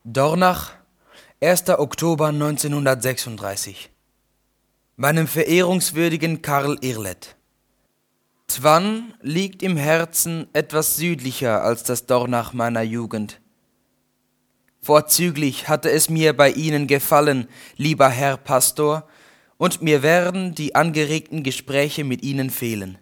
Dornach, 1. Oktober 1936. Meinem verehrungswürdigen Karl Irlet. Twann liegt im Herzen etwas südlicher als das Dornach meiner Jugend. Vorzüglich hatte es mir bei Ihnen gefallen, lieber Herr Pastor, und mir werden die angeregten Gespräche mit Ihnen fehlen.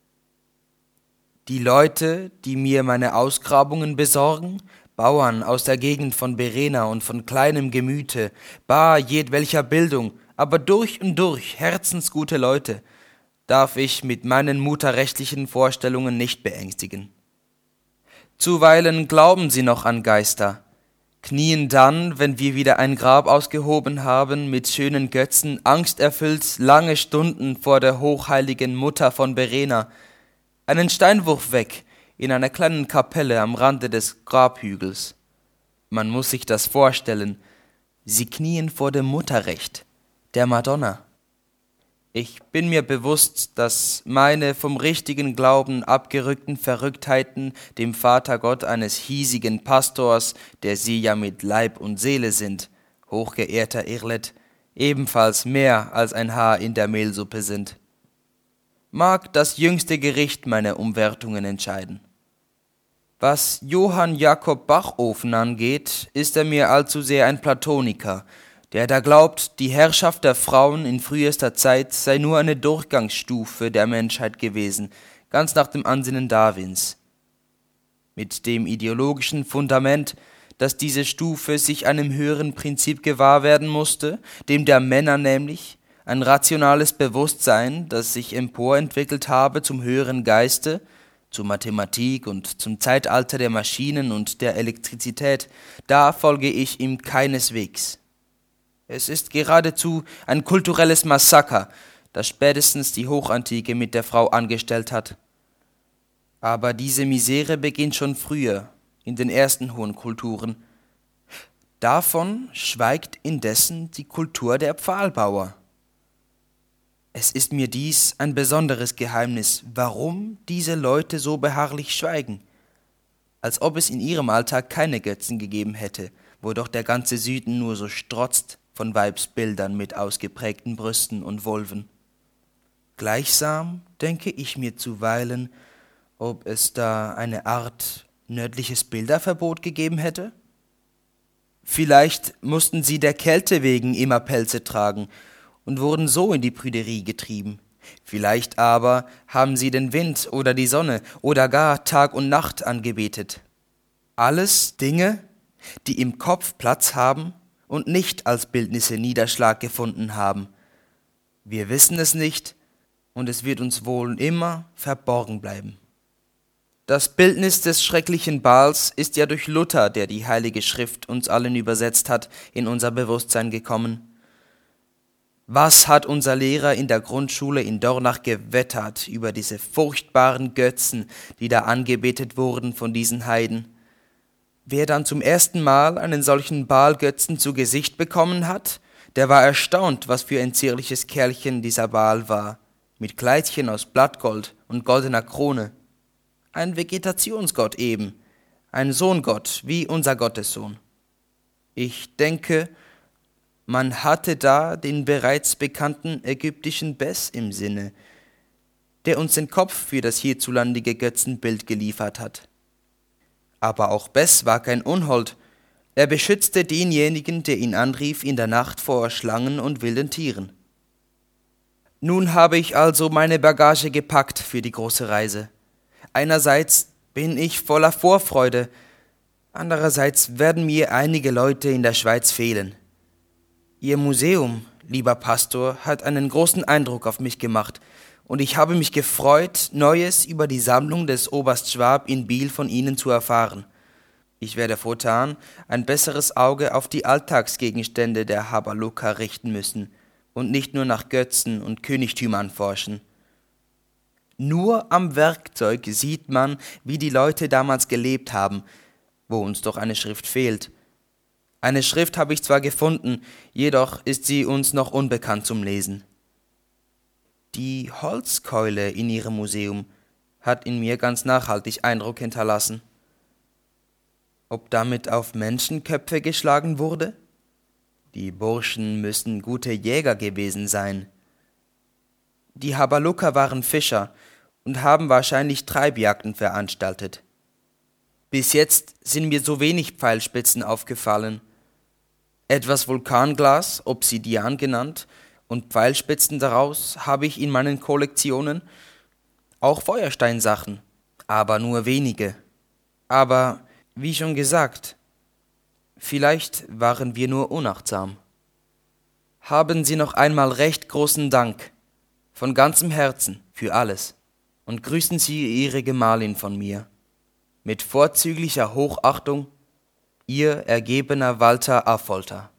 Die Leute, die mir meine Ausgrabungen besorgen, Bauern aus der Gegend von Berena und von kleinem Gemüte, bar jedwelcher Bildung, aber durch und durch herzensgute Leute, darf ich mit meinen mutterrechtlichen Vorstellungen nicht beängstigen. Zuweilen glauben sie noch an Geister, knien dann, wenn wir wieder ein Grab ausgehoben haben, mit schönen Götzen, angsterfüllt lange Stunden vor der hochheiligen Mutter von Berena, einen Steinwurf weg, in einer kleinen Kapelle am Rande des Grabhügels. Man muss sich das vorstellen, sie knien vor dem Mutterrecht, der Madonna. Ich bin mir bewusst, dass meine vom richtigen Glauben abgerückten Verrücktheiten dem Vatergott eines hiesigen Pastors, der Sie ja mit Leib und Seele sind, hochgeehrter Irlet, ebenfalls mehr als ein Haar in der Mehlsuppe sind. Mag das jüngste Gericht meine Umwertungen entscheiden. Was Johann Jakob Bachofen angeht, ist er mir allzu sehr ein Platoniker, der da glaubt, die Herrschaft der Frauen in frühester Zeit sei nur eine Durchgangsstufe der Menschheit gewesen, ganz nach dem Ansinnen Darwins. Mit dem ideologischen Fundament, dass diese Stufe sich einem höheren Prinzip gewahr werden musste, dem der Männer nämlich, ein rationales Bewusstsein, das sich emporentwickelt habe zum höheren Geiste, zur Mathematik und zum Zeitalter der Maschinen und der Elektrizität, da folge ich ihm keineswegs. Es ist geradezu ein kulturelles Massaker, das spätestens die Hochantike mit der Frau angestellt hat. Aber diese Misere beginnt schon früher, in den ersten hohen Kulturen. Davon schweigt indessen die Kultur der Pfahlbauer. Es ist mir dies ein besonderes Geheimnis, warum diese Leute so beharrlich schweigen, als ob es in ihrem Alltag keine Götzen gegeben hätte, wo doch der ganze Süden nur so strotzt von Weibsbildern mit ausgeprägten Brüsten und Vulven. Gleichsam denke ich mir zuweilen, ob es da eine Art nördliches Bilderverbot gegeben hätte? Vielleicht mussten sie der Kälte wegen immer Pelze tragen und wurden so in die Prüderie getrieben. Vielleicht aber haben sie den Wind oder die Sonne oder gar Tag und Nacht angebetet. Alles Dinge, die im Kopf Platz haben und nicht als Bildnisse Niederschlag gefunden haben. Wir wissen es nicht, und es wird uns wohl immer verborgen bleiben. Das Bildnis des schrecklichen Baals ist ja durch Luther, der die Heilige Schrift uns allen übersetzt hat, in unser Bewusstsein gekommen. Was hat unser Lehrer in der Grundschule in Dornach gewettert über diese furchtbaren Götzen, die da angebetet wurden von diesen Heiden? Wer dann zum ersten Mal einen solchen Baal-Götzen zu Gesicht bekommen hat, der war erstaunt, was für ein zierliches Kerlchen dieser Baal war, mit Kleidchen aus Blattgold und goldener Krone. Ein Vegetationsgott eben, ein Sohngott wie unser Gottessohn. Ich denke, man hatte da den bereits bekannten ägyptischen Bes im Sinne, der uns den Kopf für das hierzulandige Götzenbild geliefert hat. Aber auch Bes war kein Unhold. Er beschützte denjenigen, der ihn anrief, in der Nacht vor Schlangen und wilden Tieren. Nun habe ich also meine Bagage gepackt für die große Reise. Einerseits bin ich voller Vorfreude, andererseits werden mir einige Leute in der Schweiz fehlen. Ihr Museum, lieber Pastor, hat einen großen Eindruck auf mich gemacht, und ich habe mich gefreut, Neues über die Sammlung des Oberst Schwab in Biel von Ihnen zu erfahren. Ich werde fortan ein besseres Auge auf die Alltagsgegenstände der Habaluka richten müssen und nicht nur nach Götzen und Königtümern forschen. Nur am Werkzeug sieht man, wie die Leute damals gelebt haben, wo uns doch eine Schrift fehlt. Eine Schrift habe ich zwar gefunden, jedoch ist sie uns noch unbekannt zum Lesen. Die Holzkeule in Ihrem Museum hat in mir ganz nachhaltig Eindruck hinterlassen. ob damit auf Menschenköpfe geschlagen wurde? Die Burschen müssen gute Jäger gewesen sein. Die Habalucker waren Fischer und haben wahrscheinlich Treibjagden veranstaltet. Bis jetzt sind mir so wenig Pfeilspitzen aufgefallen. Etwas Vulkanglas, Obsidian genannt, und Pfeilspitzen daraus habe ich in meinen Kollektionen. Auch Feuersteinsachen, aber nur wenige. Aber, wie schon gesagt, vielleicht waren wir nur unachtsam. Haben Sie noch einmal recht großen Dank, von ganzem Herzen, für alles, und grüßen Sie Ihre Gemahlin von mir. Mit vorzüglicher Hochachtung, Ihr ergebener Walter Affolter.